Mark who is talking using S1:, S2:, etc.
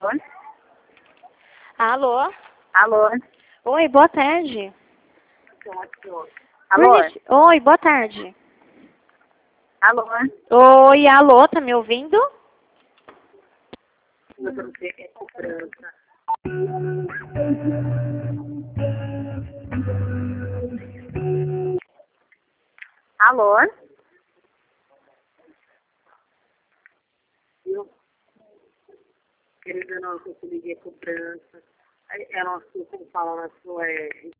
S1: Alô?
S2: Alô?
S1: Oi, boa tarde.
S2: Alô?
S1: Oi, boa tarde.
S2: Alô?
S1: Oi, alô, tá me ouvindo?
S2: Alô? Querida, não, eu liguei a cobrança. Eu não sei como fala na sua